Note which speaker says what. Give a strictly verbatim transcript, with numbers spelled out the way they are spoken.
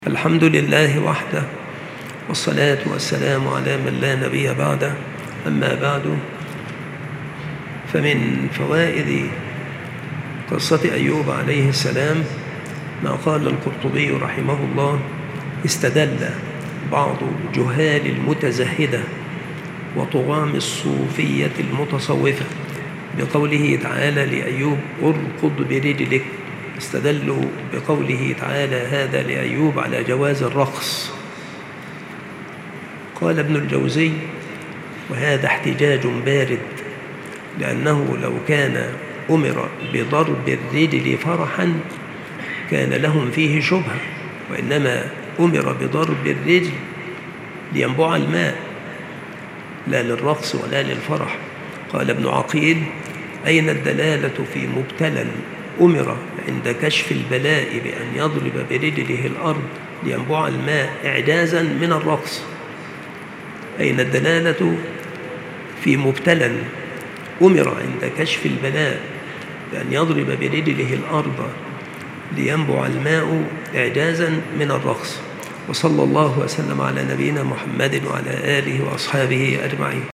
Speaker 1: الحمد لله وحده، والصلاة والسلام على من لا نبي بعده. أما بعد، فمن فوائد قصة أيوب عليه السلام ما قال القرطبي رحمه الله: استدل بعض جهال المتزهدة وطغام الصوفية المتصوفة بقوله تعالى لأيوب: اركض برجلك. استدلوا بقوله تعالى هذا لأيوب على جواز الرقص. قال ابن الجوزي: وهذا احتجاج بارد، لأنه لو كان أمر بضرب الرجل فرحا كان لهم فيه شبهة، وإنما أمر بضرب الرجل لينبع الماء، لا للرقص ولا للفرح. قال ابن عقيل: أين الدلالة في مبتلى أمر عند كشف البلاء بأن يضرب برجله الأرض لينبع الماء إعجازا من الرقص؟ أين الدلالة في مبتلى أمر عند كشف البلاء بأن يضرب برجله الأرض لينبع الماء إعجازا من الرقص؟ وصلى الله وسلم على نبينا محمد وعلى آله وأصحابه أجمعين.